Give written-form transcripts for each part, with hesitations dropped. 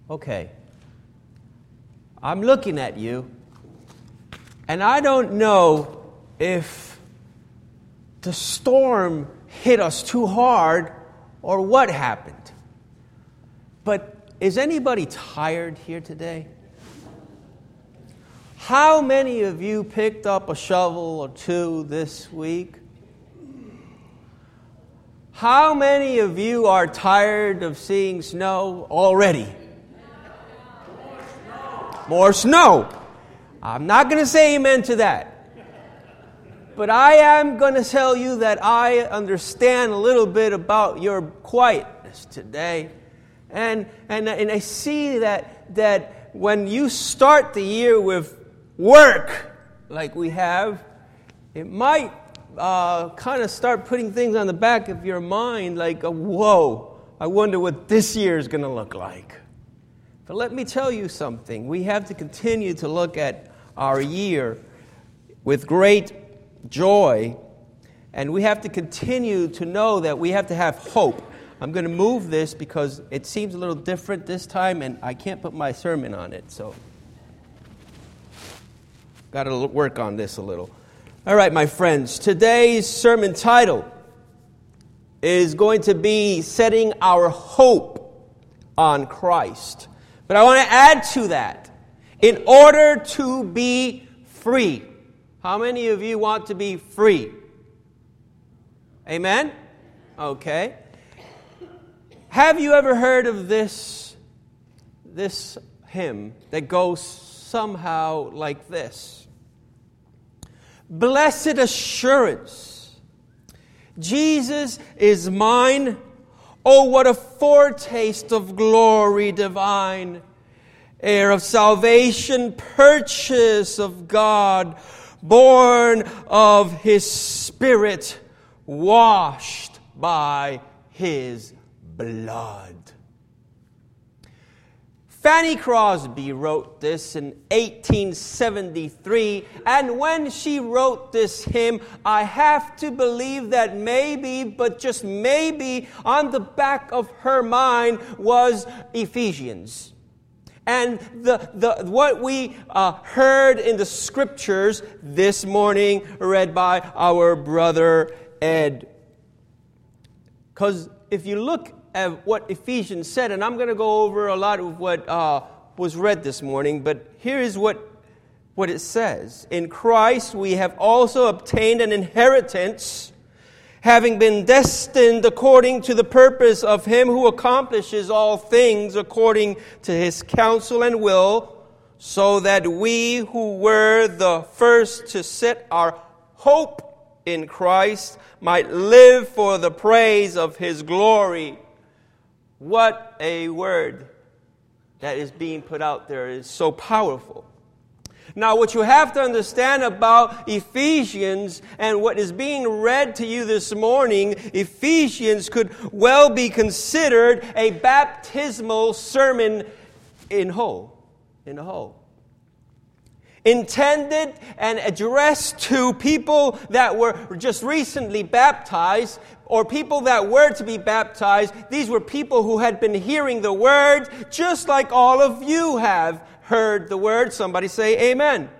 Okay. I'm looking at you, and I don't know if the storm hit us too hard or what happened. But is anybody tired here today? How many of you picked up a shovel or two this week? How many of you are tired of seeing snow already? More snow. I'm not going to say amen to that. But I am going to tell you that I understand a little bit about your quietness today. And I see that when you start the year with work like we have, it might kind of start putting things on the back of your mind like, whoa, I wonder what this year is going to look like. But let me tell you something. We have to continue to look at our year with great joy, and we have to continue to know that we have to have hope. I'm going to move this because it seems a little different this time, and I can't put my sermon on it, so got to work on this a little. All right, my friends, today's sermon title is going to be Setting Our Hope on Christ. But I want to add to that, in order to be free. How many of you want to be free? Amen? Okay. Have you ever heard of this hymn that goes somehow like this? Blessed assurance, Jesus is mine. Oh, what a foretaste of glory divine, heir of salvation, purchase of God, born of His Spirit, washed by His blood. Fanny Crosby wrote this in 1873, and when she wrote this hymn, I have to believe that maybe, but just maybe, on the back of her mind was Ephesians. And what we heard in the scriptures this morning, read by our brother Ed. Because if you look at what Ephesians said, and I'm going to go over a lot of what was read this morning, but here is what it says. In Christ we have also obtained an inheritance, having been destined according to the purpose of Him who accomplishes all things according to His counsel and will, so that we who were the first to set our hope in Christ might live for the praise of His glory. What a word that is being put out there is so powerful. Now, what you have to understand about Ephesians and what is being read to you this morning, Ephesians could well be considered a baptismal sermon in whole. Intended and addressed to people that were just recently baptized, or people that were to be baptized. These were people who had been hearing the word, just like all of you have heard the word. Somebody say amen.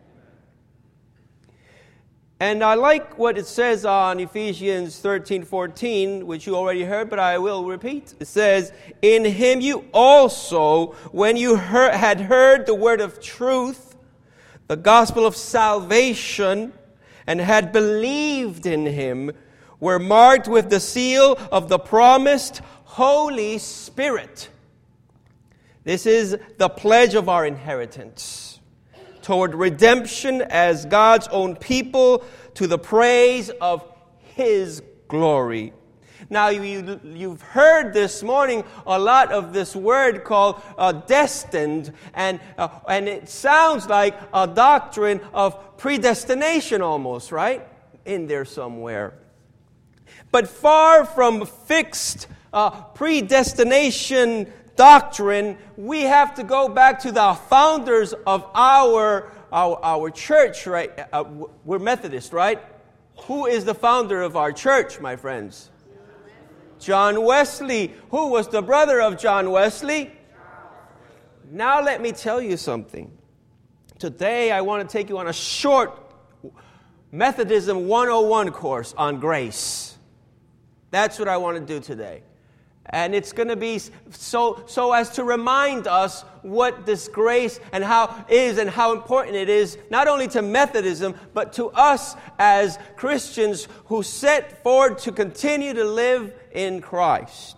And I like what it says on Ephesians 13:14, which you already heard, but I will repeat. It says, in Him you also, when you had heard the word of truth, the gospel of salvation, and had believed in Him, were marked with the seal of the promised Holy Spirit. This is the pledge of our inheritance toward redemption as God's own people to the praise of His glory. Now, you've heard this morning a lot of this word called destined, and it sounds like a doctrine of predestination almost, right? In there somewhere. But far from fixed predestination doctrine, we have to go back to the founders of our church, right? We're Methodist, right? Who is the founder of our church, my friends? John Wesley. Who was the brother of John Wesley? Now let me tell you something. Today I want to take you on a short Methodism 101 course on grace. That's what I want to do today. And it's going to be so as to remind us what this grace and how is and how important it is, not only to Methodism, but to us as Christians who set forward to continue to live in Christ.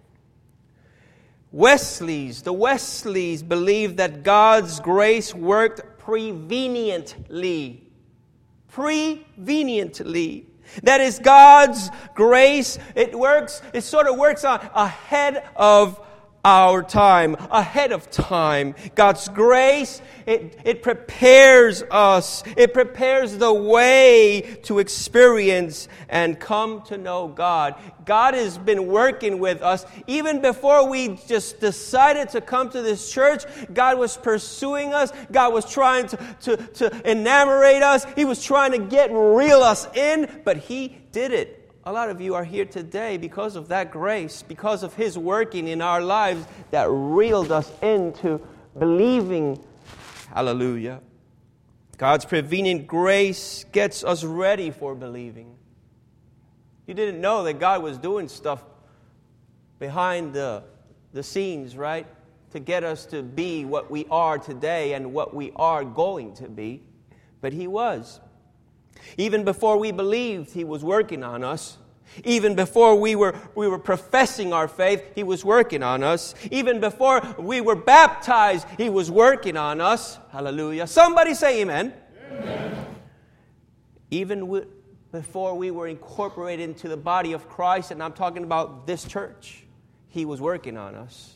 The Wesleys believed that God's grace worked preveniently. Preveniently. That is, God's grace, it sort of works ahead of our time, ahead of time. God's grace, it prepares us. It prepares the way to experience and come to know God. God has been working with us. Even before we just decided to come to this church, God was pursuing us. God was trying to enamorate us. He was trying to reel us in, but He did it. A lot of you are here today because of that grace, because of His working in our lives that reeled us into believing. Hallelujah. God's prevenient grace gets us ready for believing. You didn't know that God was doing stuff behind the scenes, right? To get us to be what we are today and what we are going to be. But He was. Even before we believed, He was working on us. Even before we were professing our faith, He was working on us. Even before we were baptized, He was working on us. Hallelujah. Somebody say amen. Amen. Even before we were incorporated into the body of Christ, and I'm talking about this church, He was working on us.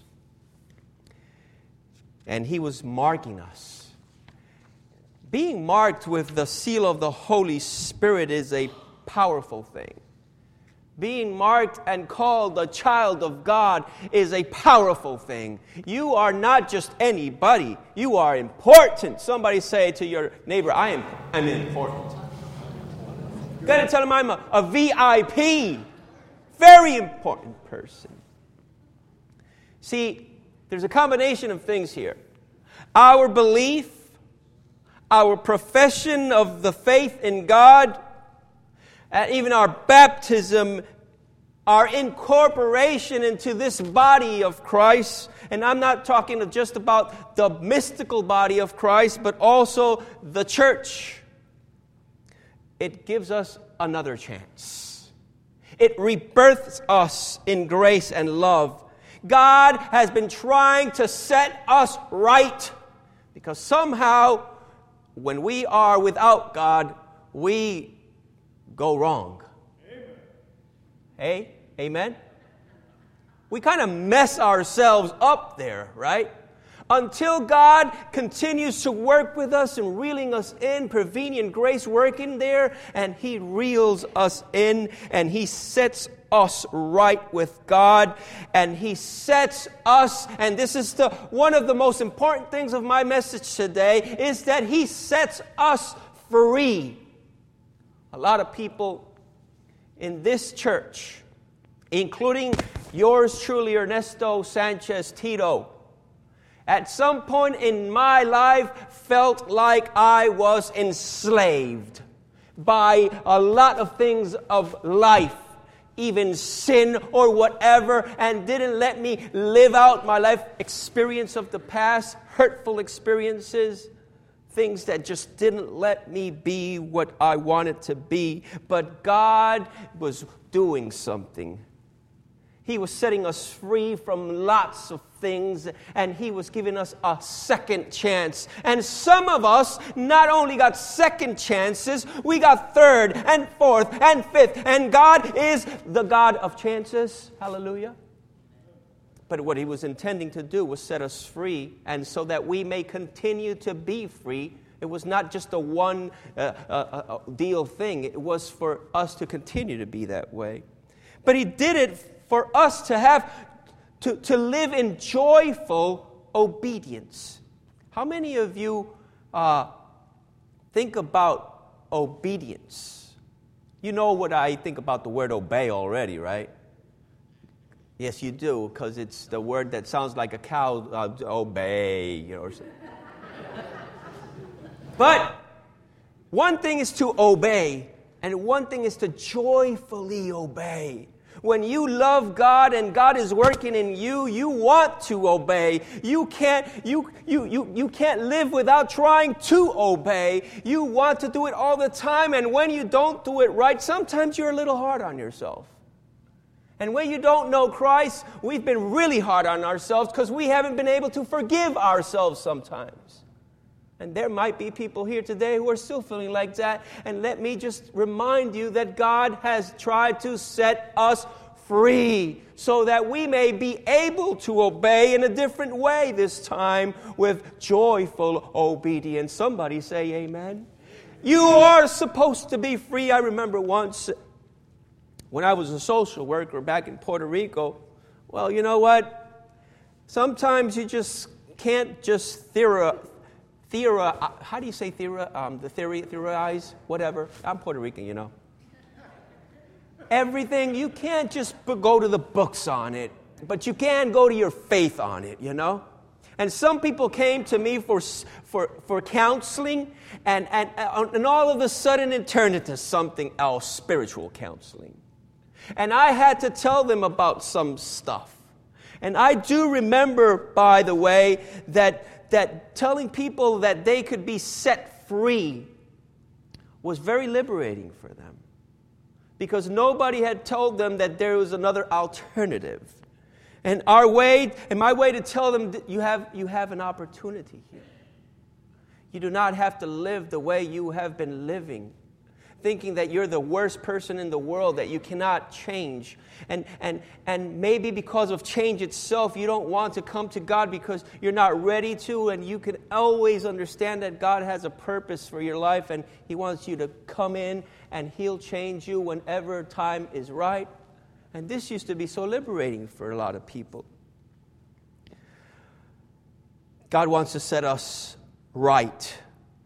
And He was marking us. Being marked with the seal of the Holy Spirit is a powerful thing. Being marked and called a child of God is a powerful thing. You are not just anybody. You are important. Somebody say to your neighbor, I'm important. You got to tell him I'm a VIP. Very important person. See, there's a combination of things here. Our belief, our profession of the faith in God, and even our baptism, our incorporation into this body of Christ. And I'm not talking just about the mystical body of Christ, but also the church. It gives us another chance. It rebirths us in grace and love. God has been trying to set us right, because somehow when we are without God, we go wrong. Amen. Hey, amen? We kind of mess ourselves up there, right? Until God continues to work with us and reeling us in, prevenient grace working there, and He reels us in, and He sets us right with God, and He sets us, and this is one of the most important things of my message today, is that He sets us free. A lot of people in this church, including yours truly, Ernesto Sanchez Tito, at some point in my life felt like I was enslaved by a lot of things of life, even sin or whatever, and didn't let me live out my life experience of the past, hurtful experiences, things that just didn't let me be what I wanted to be. But God was doing something. He was setting us free from lots of things, and He was giving us a second chance. And some of us not only got second chances, we got third and fourth and fifth. And God is the God of chances. Hallelujah. But what He was intending to do was set us free, and so that we may continue to be free. It was not just a one deal thing. It was for us to continue to be that way. But He did it for us to have to live in joyful obedience. How many of you think about obedience? You know what I think about the word obey already, right? Yes, you do, because it's the word that sounds like a cow, obey, or something. But one thing is to obey, and one thing is to joyfully obey. When you love God and God is working in you, you want to obey. You can't live without trying to obey. You want to do it all the time, and when you don't do it right, sometimes you're a little hard on yourself. And when you don't know Christ, we've been really hard on ourselves because we haven't been able to forgive ourselves sometimes. And there might be people here today who are still feeling like that. And let me just remind you that God has tried to set us free so that we may be able to obey in a different way this time with joyful obedience. Somebody say amen. You are supposed to be free. I remember once when I was a social worker back in Puerto Rico. Well, you know what? Sometimes you just can't just theorize. How do you say theorize? Whatever. I'm Puerto Rican, you know. Everything, you can't just go to the books on it, but you can go to your faith on it, you know. And some people came to me for counseling, and all of a sudden it turned into something else, spiritual counseling. And I had to tell them about some stuff. And I do remember, by the way, that telling people that they could be set free was very liberating for them. Because nobody had told them that there was another alternative. And my way to tell them that you have an opportunity here. You do not have to live the way you have been living, thinking that you're the worst person in the world, that you cannot change. And maybe because of change itself, you don't want to come to God because you're not ready to, and you can always understand that God has a purpose for your life, and He wants you to come in, and He'll change you whenever time is right. And this used to be so liberating for a lot of people. God wants to set us right.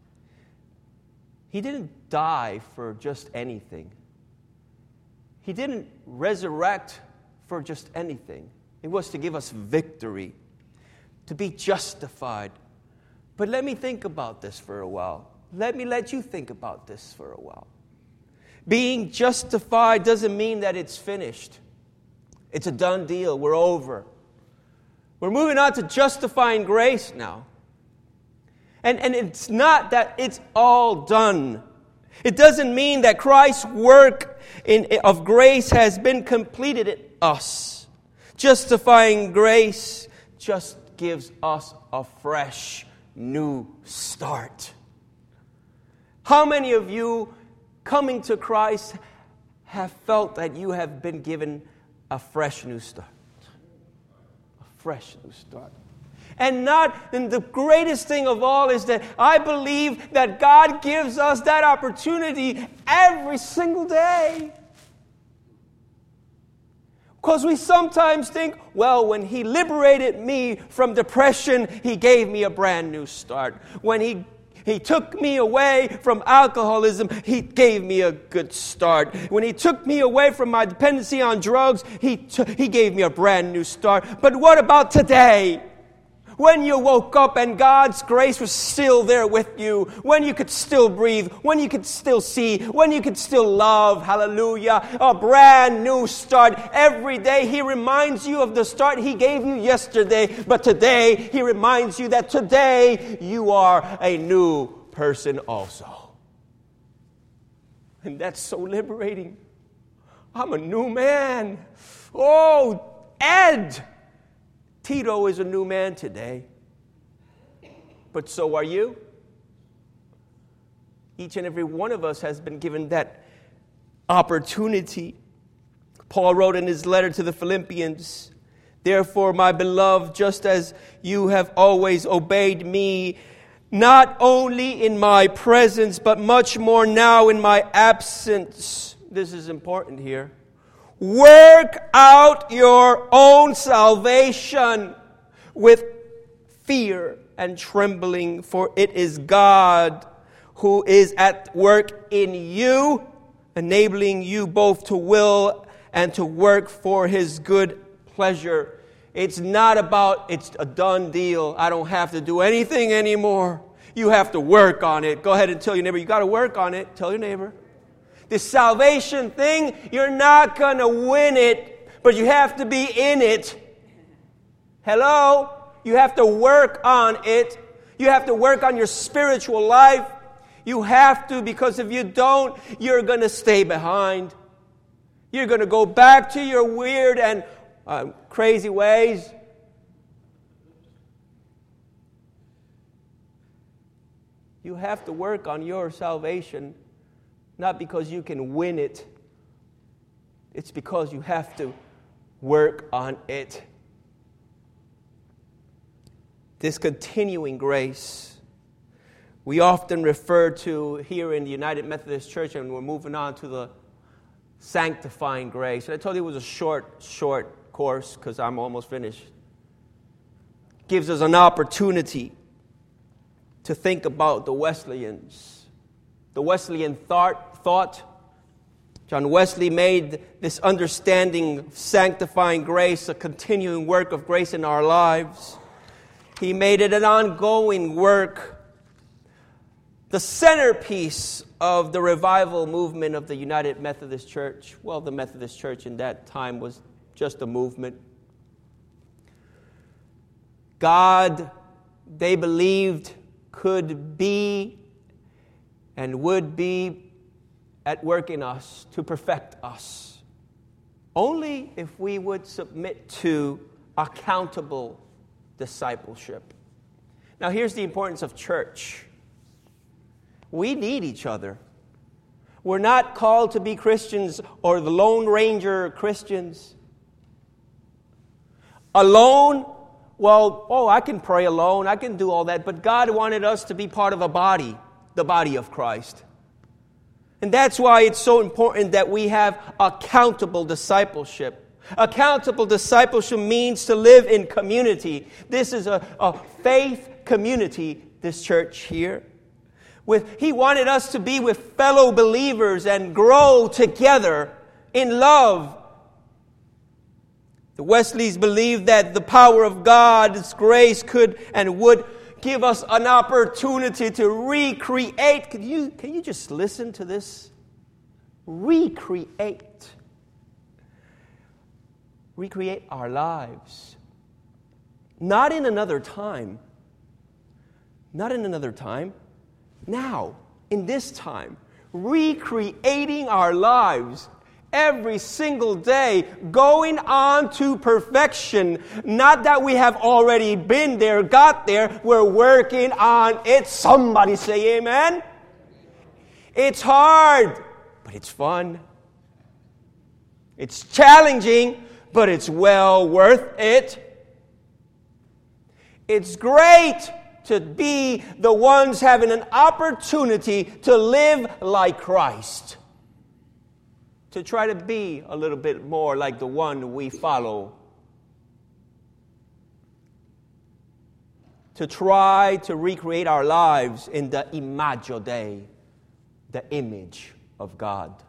He didn't die for just anything. He didn't resurrect for just anything. It was to give us victory, to be justified. But let me think about this for a while. Let me let you think about this for a while. Being justified doesn't mean that it's finished. It's a done deal. We're over. We're moving on to justifying grace now. And it's not that it's all done. It doesn't mean that Christ's work of grace has been completed in us. Justifying grace just gives us a fresh new start. How many of you coming to Christ have felt that you have been given a fresh new start? A fresh new start. And the greatest thing of all is that I believe that God gives us that opportunity every single day. Because we sometimes think, well, when He liberated me from depression, He gave me a brand new start. When He took me away from alcoholism, He gave me a good start. When He took me away from my dependency on drugs, He gave me a brand new start. But what about today? When you woke up and God's grace was still there with you, when you could still breathe, when you could still see, when you could still love, hallelujah, a brand new start. Every day He reminds you of the start He gave you yesterday, but today He reminds you that today you are a new person also. And that's so liberating. I'm a new man. Oh, Ed! Tito is a new man today. But so are you. Each and every one of us has been given that opportunity. Paul wrote in his letter to the Philippians, "Therefore, my beloved, just as you have always obeyed me, not only in my presence, but much more now in my absence." This is important here. Work out your own salvation with fear and trembling, for it is God who is at work in you, enabling you both to will and to work for His good pleasure. It's not about, it's a done deal. I don't have to do anything anymore. You have to work on it. Go ahead and tell your neighbor, you got to work on it. Tell your neighbor. This salvation thing, you're not going to win it, but you have to be in it. Hello? You have to work on it. You have to work on your spiritual life. You have to, because if you don't, you're going to stay behind. You're going to go back to your weird and crazy ways. You have to work on your salvation, not because you can win it. It's because you have to work on it. This continuing grace, we often refer to here in the United Methodist Church, and we're moving on to the sanctifying grace. And I told you it was a short course because I'm almost finished. Gives us an opportunity to think about the Wesleyans. The Wesleyan thought. John Wesley made this understanding of sanctifying grace a continuing work of grace in our lives. He made it an ongoing work. The centerpiece of the revival movement of the United Methodist Church, well, the Methodist Church in that time was just a movement. God, they believed, could be and would be at work in us to perfect us. Only if we would submit to accountable discipleship. Now, here's the importance of church. We need each other. We're not called to be Christians or the Lone Ranger Christians. Alone, well, I can pray alone, I can do all that, but God wanted us to be part of a body, the body of Christ. And that's why it's so important that we have accountable discipleship. Accountable discipleship means to live in community. This is a faith community, this church here. He wanted us to be with fellow believers and grow together in love. The Wesleys believed that the power of God's grace could and would give us an opportunity to recreate. Can you just listen to this? Recreate our lives. Not in another time. Not in another time. Now, in this time. Recreating our lives every single day, going on to perfection. Not that we have already been there, got there. We're working on it. Somebody say amen. It's hard, but it's fun. It's challenging, but it's well worth it. It's great to be the ones having an opportunity to live like Christ. To try to be a little bit more like the one we follow. To try to recreate our lives in the Imago Dei, the image of God.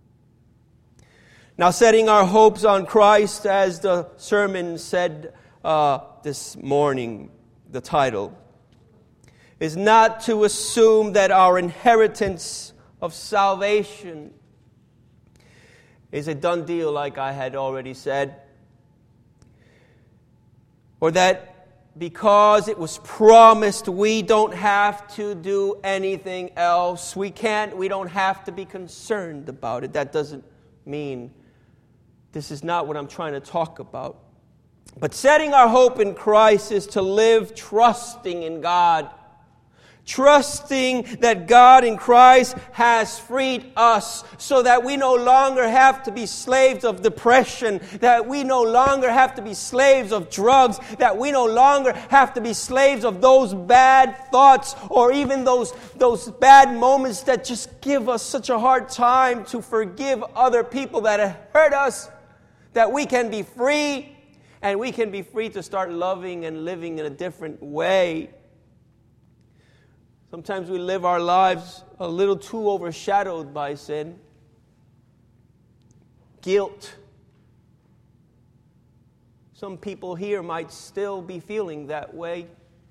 Now, setting our hopes on Christ, as the sermon said this morning, the title, is not to assume that our inheritance of salvation is a done deal, like I had already said, or that because it was promised, we don't have to do anything else. We don't have to be concerned about it. That doesn't mean, this is not what I'm trying to talk about. But setting our hope in Christ is to live trusting in God. Trusting that God in Christ has freed us so that we no longer have to be slaves of depression, that we no longer have to be slaves of drugs, that we no longer have to be slaves of those bad thoughts or even those bad moments that just give us such a hard time to forgive other people that have hurt us, that we can be free, and we can be free to start loving and living in a different way. Sometimes we live our lives a little too overshadowed by sin, guilt, Some people here might still be feeling that way.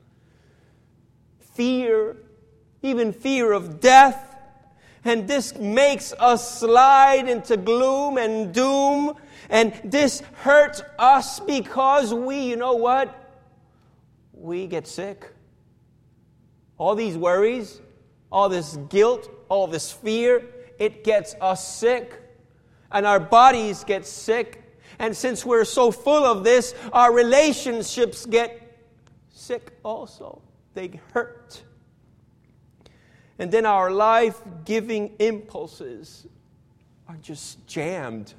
Fear, even fear of death. And this makes us slide into gloom and doom. And this hurts us because you know what? We get sick. All these worries, all this guilt, all this fear, it gets us sick. And our bodies get sick. And since we're so full of this, our relationships get sick also. They hurt. And then our life-giving impulses are just jammed.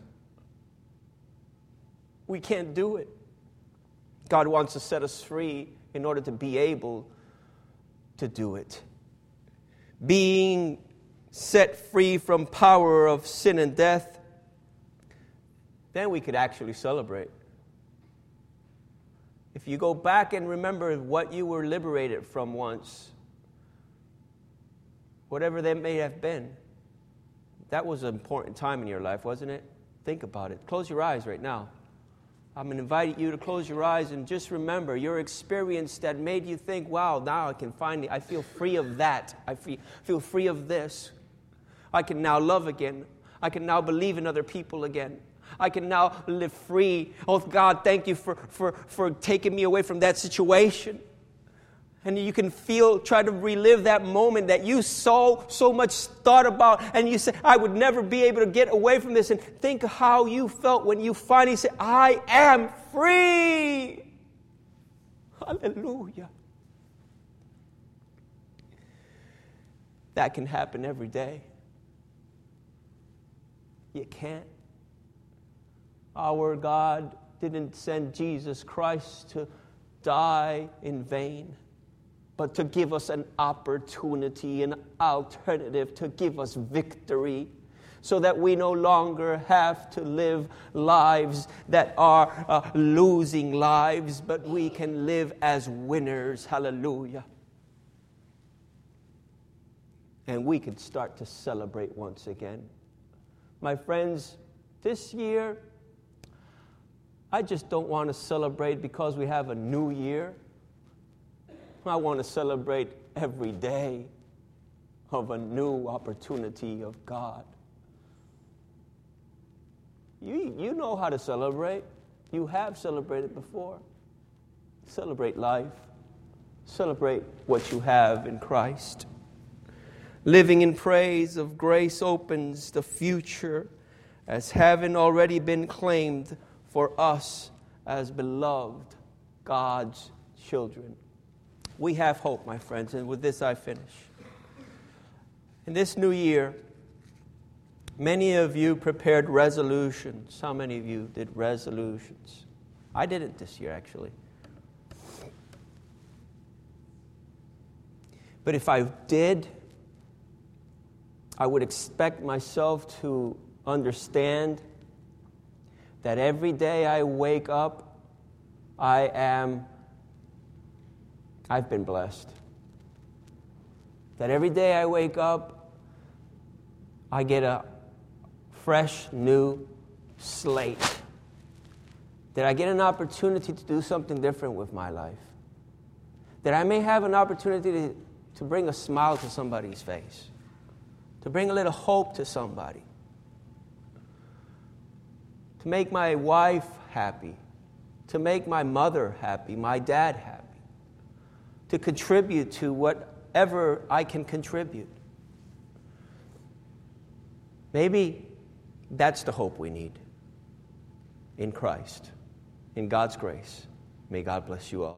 We can't do it. God wants to set us free in order to be able to do it. Being set free from power of sin and death, then we could actually celebrate. If you go back and remember what you were liberated from once, whatever that may have been, that was an important time in your life, wasn't it? Think about it. Close your eyes right now. I'm going to invite you to close your eyes and just remember your experience that made you think, wow, now I feel free of that. I feel free of this. I can now love again. I can now believe in other people again. I can now live free. Oh, God, thank you for taking me away from that situation. And you can try to relive that moment that you so much thought about. And you said, I would never be able to get away from this. And think how you felt when you finally said, I am free. Hallelujah. That can happen every day. You can't. Our God didn't send Jesus Christ to die in vain, but to give us an opportunity, an alternative, to give us victory, so that we no longer have to live lives that are losing lives, but we can live as winners. Hallelujah. And we can start to celebrate once again. My friends, this year, I just don't want to celebrate because we have a new year. I want to celebrate every day of a new opportunity of God. You know how to celebrate. You have celebrated before. Celebrate life. Celebrate what you have in Christ. Living in praise of grace opens the future as having already been claimed for us as beloved God's children. We have hope, my friends, and with this I finish. In this new year, many of you prepared resolutions. How many of you did resolutions? I didn't this year, actually. But if I did, I would expect myself to understand that every day I wake up, I've been blessed. That every day I wake up, I get a fresh, new slate. That I get an opportunity to do something different with my life. That I may have an opportunity to bring a smile to somebody's face. To bring a little hope to somebody. To make my wife happy. To make my mother happy, my dad happy. To contribute to whatever I can contribute. Maybe that's the hope we need in Christ, in God's grace. May God bless you all.